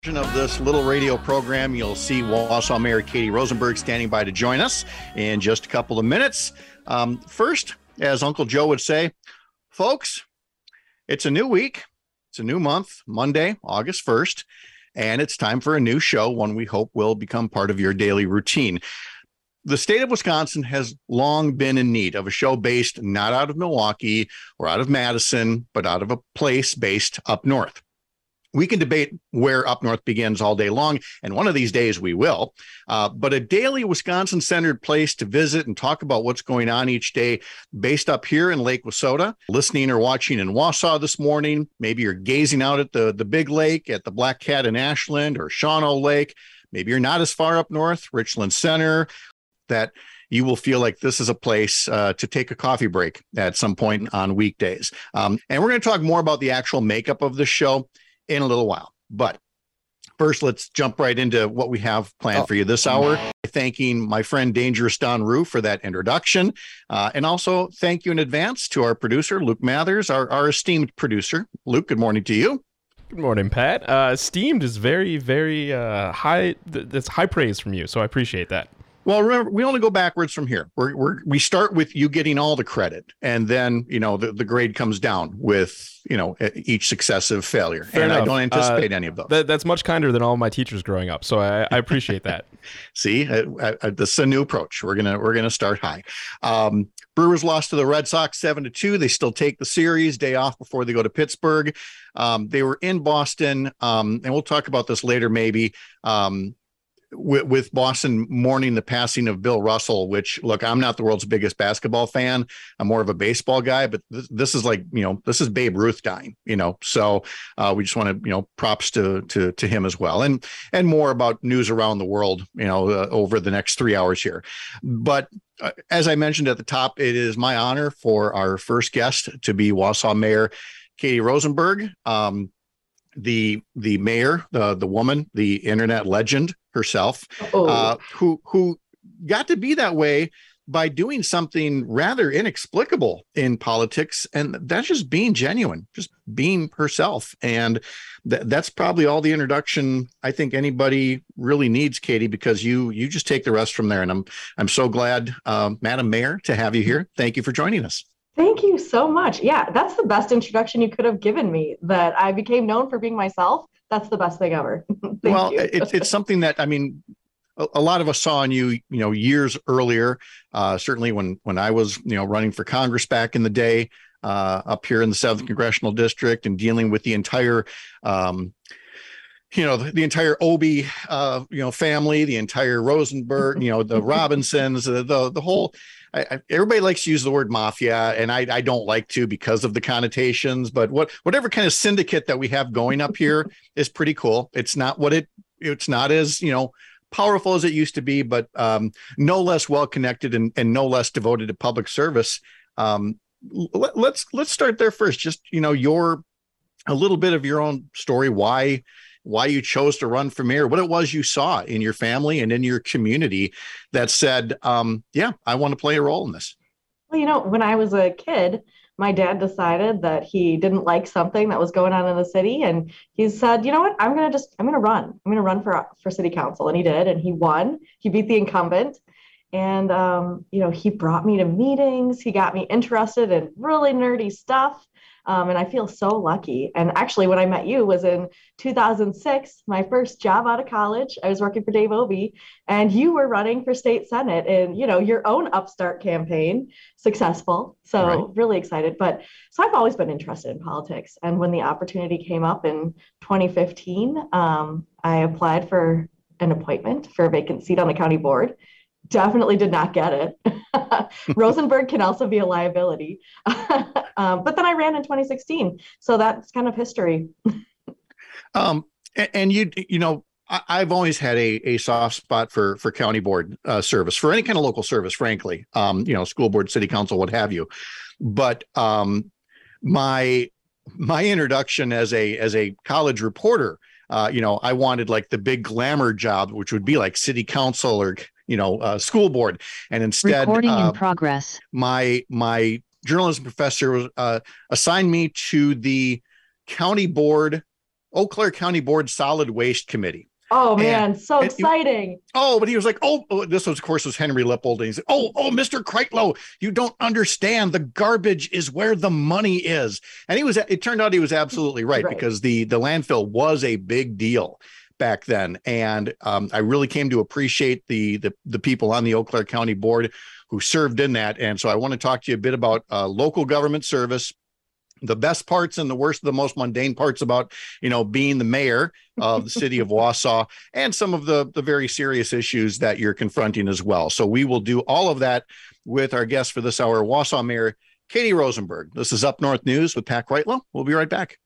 Of this little radio program, you'll see Wausau Mayor Katie Rosenberg standing by to join us in just a couple of minutes. First, as Uncle Joe would say, folks, it's a new week. It's a new month, Monday, August 1st, and it's time for a new show, one we hope will become part of your daily routine. The state of Wisconsin has long been in need of a show based not out of Milwaukee or out of Madison, but out of a place based up north. We can debate where up north begins all day long, and one of these days we will. But a daily Wisconsin-centered place to visit and talk about what's going on each day based up here in Lake Wissota. Listening or watching in Wausau this morning, maybe you're gazing out at the big lake, at the Black Cat in Ashland or Shawano Lake. Maybe you're not as far up north, Richland Center, that you will feel like this is a place to take a coffee break at some point on weekdays. And we're going to talk more about the actual makeup of the show in a little while. But first, let's jump right into what we have planned for you this hour. Thanking my friend Dangerous Don Rue for that introduction. And also thank you in advance to our producer, Luke Mathers, our esteemed producer. Luke, good morning to you. Good morning, Pat. Esteemed is very, very high. That's high praise from you. So I appreciate that. Well, remember, we only go backwards from here. We start with you getting all the credit, and then, the grade comes down with, each successive failure. Fair enough. I don't anticipate any of those. That's much kinder than all my teachers growing up. So I appreciate that. See, this is a new approach. We're gonna start high. Brewers lost to the Red Sox 7-2. They still take the series, day off before they go to Pittsburgh. They were in Boston, and we'll talk about this later, maybe. With Boston mourning the passing of Bill Russell, which, look, I'm not the world's biggest basketball fan. I'm more of a baseball guy, but this is like, this is Babe Ruth dying, so we just want to, props to him as well. And more about news around the world, over the next 3 hours here. But as I mentioned at the top, it is my honor for our first guest to be Wausau Mayor Katie Rosenberg. The mayor, the woman, the internet legend herself, who got to be that way by doing something rather inexplicable in politics, and that's just being genuine, just being herself. And that's probably all the introduction I think anybody really needs, Katie, because you just take the rest from there. And I'm so glad, Madam Mayor, to have you here. Thank you for joining us. Thank you so much. Yeah, that's the best introduction you could have given me, that I became known for being myself. That's the best thing ever. Thank you. It's something that, a lot of us saw in you, years earlier, certainly when I was, running for Congress back in the day, up here in the 7th Congressional District and dealing with the entire, the entire Obie, family, the entire Rosenberg, the Robinsons, the whole. Everybody likes to use the word mafia, and I don't like to because of the connotations. But whatever kind of syndicate that we have going up here is pretty cool. It's not it's not as powerful as it used to be, but no less well connected and no less devoted to public service. Let's start there first. Just a little bit of your own story. Why you chose to run for mayor, what it was you saw in your family and in your community that said, I want to play a role in this. Well, when I was a kid, my dad decided that he didn't like something that was going on in the city. And he said, you know what, I'm going to run. I'm going to run for city council. And he did. And he won. He beat the incumbent. And, he brought me to meetings. He got me interested in really nerdy stuff. And I feel so lucky. And actually, when I met you was in 2006, my first job out of college. I was working for Dave Obie, and you were running for state senate in, your own upstart campaign, successful. So right. Really excited. So I've always been interested in politics. And when the opportunity came up in 2015, I applied for an appointment for a vacant seat on the county board. Definitely did not get it. Rosenberg can also be a liability. But then I ran in 2016. So that's kind of history. And I've always had a soft spot for county board service, for any kind of local service, frankly, school board, city council, what have you. But my introduction as a college reporter, I wanted like the big glamour job, which would be like city council or school board, and instead, recording in progress. My journalism professor assigned me to the county board Eau Claire County Board Solid Waste Committee. Oh man, so exciting. But he was like, this was, of course, was Henry Lippold. And he said, Mr. Kreitlow, you don't understand. The garbage is where the money is. And it turned out he was absolutely right. Because the landfill was a big deal back then. And I really came to appreciate the people on the Eau Claire County Board who served in that. And so I want to talk to you a bit about local government service, the best parts and the worst, the most mundane parts about, being the mayor of the city of Wausau, and some of the very serious issues that you're confronting as well. So we will do all of that with our guest for this hour, Wausau Mayor Katie Rosenberg. This is Up North News with Pat Kreitlow. We'll be right back.